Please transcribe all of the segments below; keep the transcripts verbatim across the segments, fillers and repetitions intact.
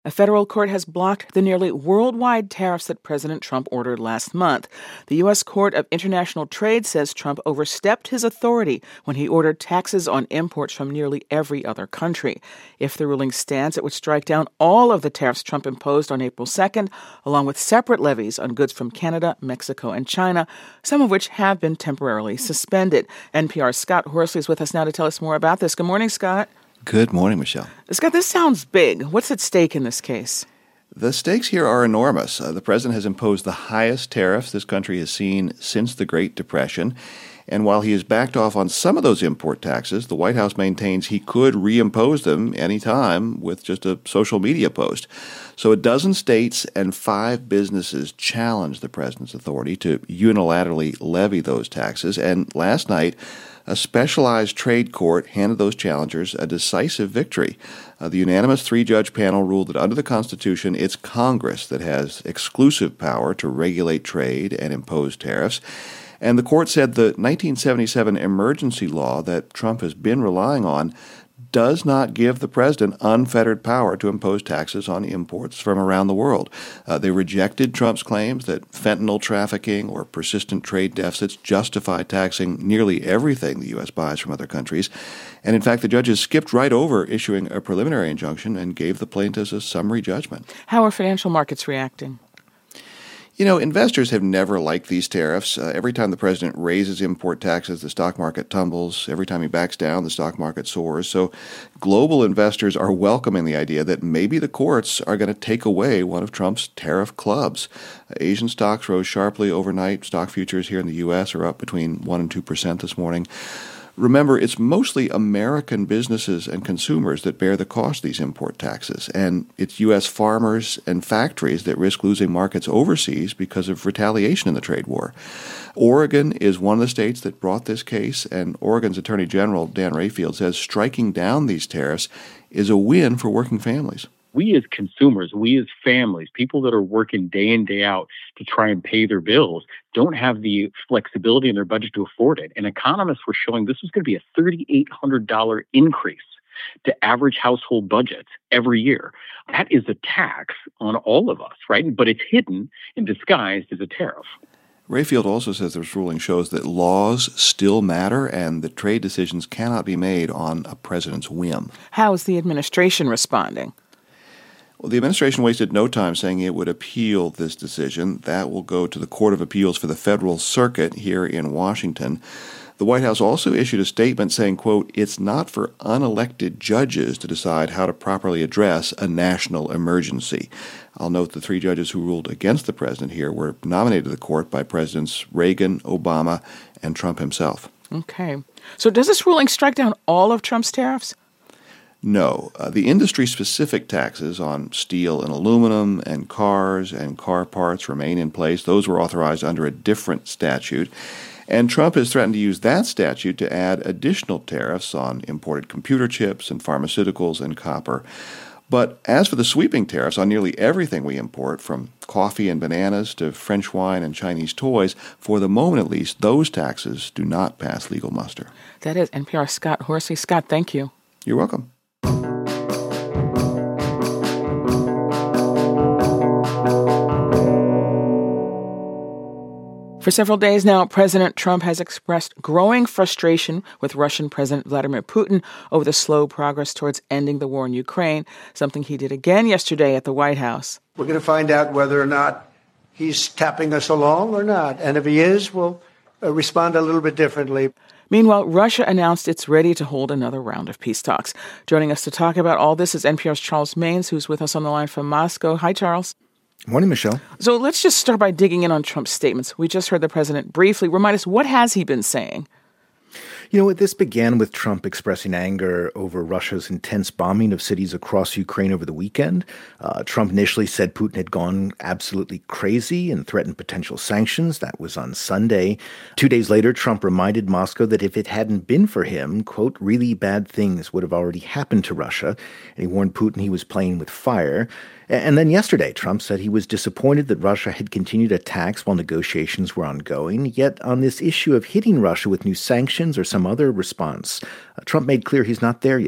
A federal court has blocked the nearly worldwide tariffs that President Trump ordered last month. The U S Court of International Trade says Trump overstepped his authority when he ordered taxes on imports from nearly every other country. If the ruling stands, it would strike down all of the tariffs Trump imposed on April second, along with separate levies on goods from Canada, Mexico, and China, some of which have been temporarily suspended. N P R's Scott Horsley is with us now to tell us more about this. Good morning, Scott. Good morning, Michelle. Scott, this sounds big. What's at stake in this case? The stakes here are enormous. Uh, the president has imposed the highest tariffs this country has seen since the Great Depression. And while he has backed off on some of those import taxes, the White House maintains he could reimpose them any time with just a social media post. So a dozen states and five businesses challenged the president's authority to unilaterally levy those taxes. And last night, a specialized trade court handed those challengers a decisive victory. Uh, the unanimous three-judge panel ruled that under the Constitution, it's Congress that has exclusive power to regulate trade and impose tariffs. And the court said the nineteen seventy-seven emergency law that Trump has been relying on does not give the president unfettered power to impose taxes on imports from around the world. Uh, they rejected Trump's claims that fentanyl trafficking or persistent trade deficits justify taxing nearly everything the U S buys from other countries. And in fact, the judges skipped right over issuing a preliminary injunction and gave the plaintiffs a summary judgment. How are financial markets reacting? You know, investors have never liked these tariffs. Uh, every time the president raises import taxes, the stock market tumbles. Every time he backs down, the stock market soars. So global investors are welcoming the idea that maybe the courts are going to take away one of Trump's tariff clubs. Uh, Asian stocks rose sharply overnight. Stock futures here in the U S are up between one and two percent this morning. Remember, it's mostly American businesses and consumers that bear the cost of these import taxes, and it's U S farmers and factories that risk losing markets overseas because of retaliation in the trade war. Oregon is one of the states that brought this case, and Oregon's Attorney General Dan Rayfield says striking down these tariffs is a win for working families. We as consumers, we as families, people that are working day in, day out to try and pay their bills, don't have the flexibility in their budget to afford it. And economists were showing this was going to be a three thousand eight hundred dollars increase to average household budgets every year. That is a tax on all of us, right? But it's hidden and disguised as a tariff. Rayfield also says this ruling shows that laws still matter and that trade decisions cannot be made on a president's whim. How is the administration responding? Well, the administration wasted no time saying it would appeal this decision. That will go to the Court of Appeals for the Federal Circuit here in Washington. The White House also issued a statement saying, quote, it's not for unelected judges to decide how to properly address a national emergency. I'll note the three judges who ruled against the president here were nominated to the court by Presidents Reagan, Obama, and Trump himself. Okay. So does this ruling strike down all of Trump's tariffs? No. Uh, the industry-specific taxes on steel and aluminum and cars and car parts remain in place. Those were authorized under a different statute. And Trump has threatened to use that statute to add additional tariffs on imported computer chips and pharmaceuticals and copper. But as for the sweeping tariffs on nearly everything we import, from coffee and bananas to French wine and Chinese toys, for the moment at least, those taxes do not pass legal muster. That is N P R's Scott Horsley. Scott, thank you. You're welcome. For several days now, President Trump has expressed growing frustration with Russian President Vladimir Putin over the slow progress towards ending the war in Ukraine, something he did again yesterday at the White House. We're going to find out whether or not he's tapping us along or not. And if he is, we'll uh, respond a little bit differently. Meanwhile, Russia announced it's ready to hold another round of peace talks. Joining us to talk about all this is N P R's Charles Maynes, who's with us on the line from Moscow. Hi, Charles. Morning, Michelle. So let's just start by digging in on Trump's statements. We just heard the president briefly. Remind us, what has he been saying? You know, this began with Trump expressing anger over Russia's intense bombing of cities across Ukraine over the weekend. Uh, Trump initially said Putin had gone absolutely crazy and threatened potential sanctions. That was on Sunday. Two days later, Trump reminded Moscow that if it hadn't been for him, quote, really bad things would have already happened to Russia. And he warned Putin he was playing with fire. And then yesterday, Trump said he was disappointed that Russia had continued attacks while negotiations were ongoing. Yet on this issue of hitting Russia with new sanctions or some other response, uh, Trump made clear he's not there yet.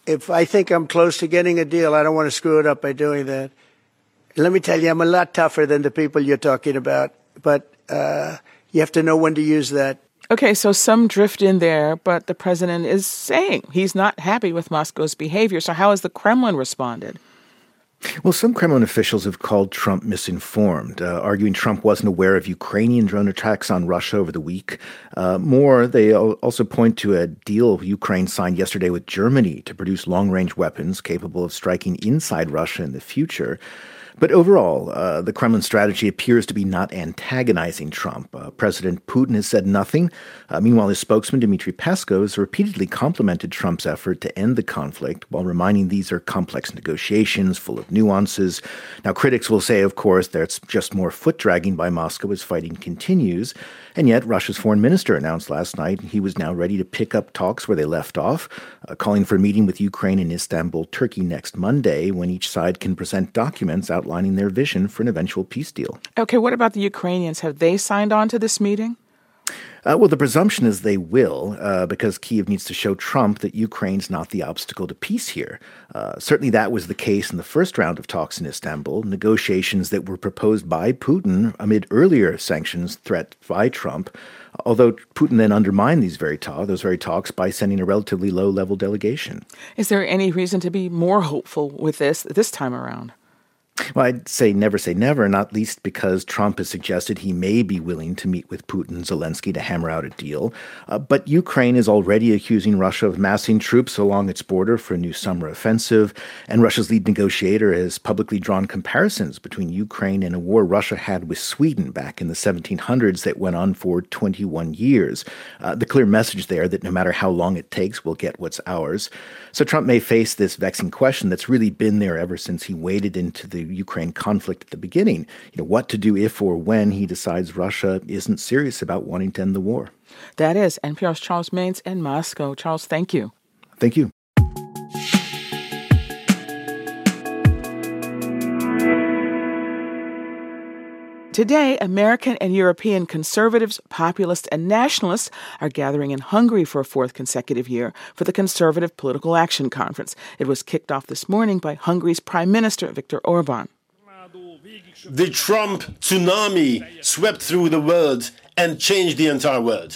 if I think I'm close to getting a deal, I don't want to screw it up by doing that. Let me tell you, I'm a lot tougher than the people you're talking about, but uh, you have to know when to use that. Okay, so some drift in there, but the president is saying he's not happy with Moscow's behavior. So how has the Kremlin responded? Well, some Kremlin officials have called Trump misinformed, uh, arguing Trump wasn't aware of Ukrainian drone attacks on Russia over the week. Uh, more, they also point to a deal Ukraine signed yesterday with Germany to produce long-range weapons capable of striking inside Russia in the future. But overall, uh, the Kremlin strategy appears to be not antagonizing Trump. Uh, President Putin has said nothing. Uh, meanwhile, his spokesman, Dmitry Peskov, has repeatedly complimented Trump's effort to end the conflict while reminding these are complex negotiations full of nuances. Now, critics will say, of course, that it's just more foot-dragging by Moscow as fighting continues. And yet, Russia's foreign minister announced last night he was now ready to pick up talks where they left off, uh, calling for a meeting with Ukraine in Istanbul, Turkey next Monday, when each side can present documents outlining their vision for an eventual peace deal. Okay, what about the Ukrainians? Have they signed on to this meeting? Uh, well, the presumption is they will, uh, because Kyiv needs to show Trump that Ukraine's not the obstacle to peace here. Uh, certainly that was the case in the first round of talks in Istanbul, negotiations that were proposed by Putin amid earlier sanctions threat by Trump, although Putin then undermined these very talks, those very talks by sending a relatively low-level delegation. Is there any reason to be more hopeful with this this time around? Well, I'd say never say never, not least because Trump has suggested he may be willing to meet with Putin and Zelensky to hammer out a deal. Uh, but Ukraine is already accusing Russia of massing troops along its border for a new summer offensive, and Russia's lead negotiator has publicly drawn comparisons between Ukraine and a war Russia had with Sweden back in the seventeen hundreds that went on for twenty-one years. Uh, the clear message there that no matter how long it takes, we'll get what's ours. So Trump may face this vexing question that's really been there ever since he waded into the Ukraine conflict at the beginning. You know, what to do if or when he decides Russia isn't serious about wanting to end the war. That is N P R's Charles Maynes in Moscow. Charles, thank you. Thank you. Today, American and European conservatives, populists, and nationalists are gathering in Hungary for a fourth consecutive year for the Conservative Political Action Conference. It was kicked off this morning by Hungary's Prime Minister Viktor Orban. The Trump tsunami swept through the world and changed the entire world.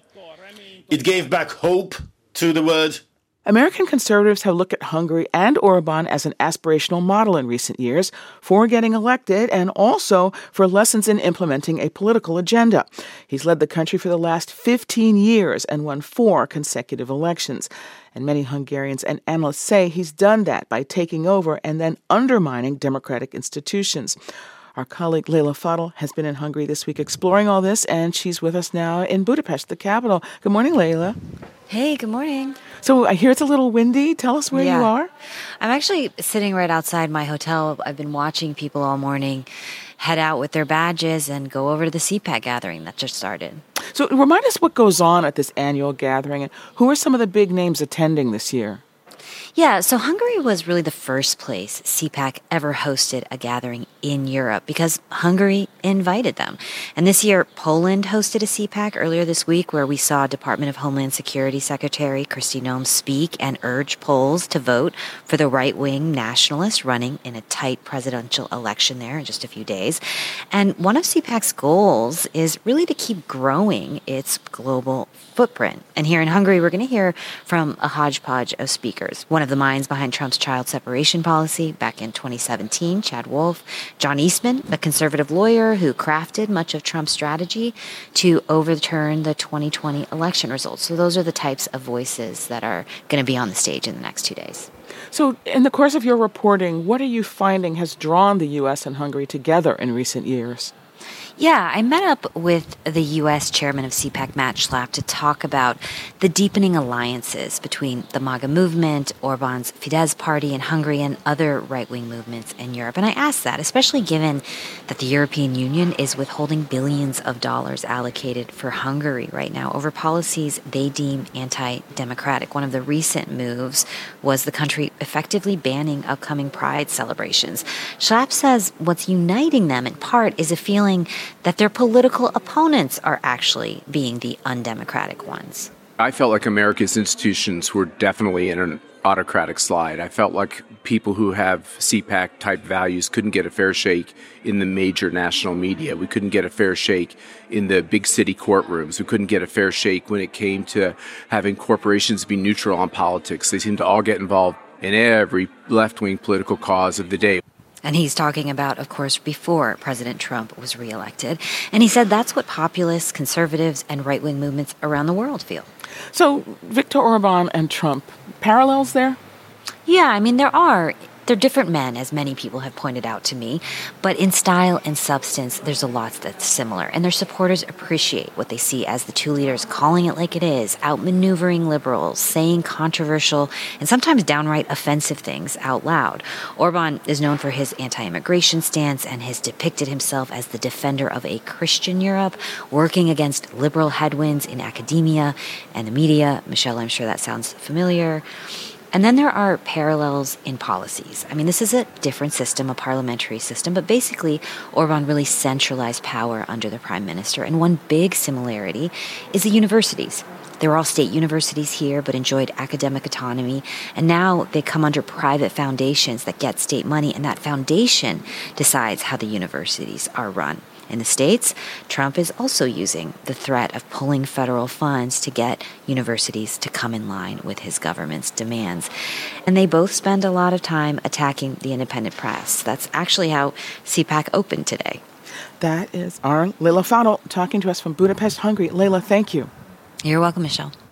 It gave back hope to the world. American conservatives have looked at Hungary and Orban as an aspirational model in recent years for getting elected and also for lessons in implementing a political agenda. He's led the country for the last fifteen years and won four consecutive elections. And many Hungarians and analysts say he's done that by taking over and then undermining democratic institutions. Our colleague Leila Fadel has been in Hungary this week exploring all this, and she's with us now in Budapest, the capital. Good morning, Leila. Hey, good morning. So I hear it's a little windy. Tell us where yeah. you are. I'm actually sitting right outside my hotel. I've been watching people all morning head out with their badges and go over to the C PAC gathering that just started. So remind us what goes on at this annual gathering and who are some of the big names attending this year? Yeah, so Hungary was really the first place C PAC ever hosted a gathering in Europe because Hungary invited them. And this year, Poland hosted a C PAC earlier this week where we saw Department of Homeland Security Secretary Kristi Noem speak and urge Poles to vote for the right-wing nationalist running in a tight presidential election there in just a few days. And one of C PAC's goals is really to keep growing its global footprint. And here in Hungary, we're going to hear from a hodgepodge of speakers. One of the minds behind Trump's child separation policy back in twenty seventeen, Chad Wolf, John Eastman, a conservative lawyer who crafted much of Trump's strategy to overturn the twenty twenty election results. So those are the types of voices that are going to be on the stage in the next two days. So in the course of your reporting, what are you finding has drawn the U S and Hungary together in recent years? Yeah, I met up with the U S chairman of C PAC, Matt Schlapp, to talk about the deepening alliances between the MAGA movement, Orban's Fidesz party in Hungary, and other right-wing movements in Europe. And I asked that, especially given that the European Union is withholding billions of dollars allocated for Hungary right now over policies they deem anti-democratic. One of the recent moves was the country effectively banning upcoming Pride celebrations. Schlapp says what's uniting them in part is a feeling that their political opponents are actually being the undemocratic ones. I felt like America's institutions were definitely in an autocratic slide. I felt like people who have C PAC type values couldn't get a fair shake in the major national media. We couldn't get a fair shake in the big city courtrooms. We couldn't get a fair shake when it came to having corporations be neutral on politics. They seem to all get involved in every left-wing political cause of the day. And he's talking about, of course, before President Trump was reelected. And he said that's what populists, conservatives, and right-wing movements around the world feel. So, Viktor Orban and Trump, parallels there? Yeah, I mean, there are. They're different men, as many people have pointed out to me. But in style and substance, there's a lot that's similar. And their supporters appreciate what they see as the two leaders calling it like it is, outmaneuvering liberals, saying controversial and sometimes downright offensive things out loud. Orban is known for his anti-immigration stance and has depicted himself as the defender of a Christian Europe, working against liberal headwinds in academia and the media. Michelle, I'm sure that sounds familiar. And then there are parallels in policies. I mean, this is a different system, a parliamentary system, but basically Orban really centralized power under the prime minister. And one big similarity is the universities. They were all state universities here, but enjoyed academic autonomy. And now they come under private foundations that get state money, and that foundation decides how the universities are run. In the States, Trump is also using the threat of pulling federal funds to get universities to come in line with his government's demands. And they both spend a lot of time attacking the independent press. That's actually how C PAC opened today. That is our Leila Fadel talking to us from Budapest, Hungary. Leila, thank you. You're welcome, Michelle.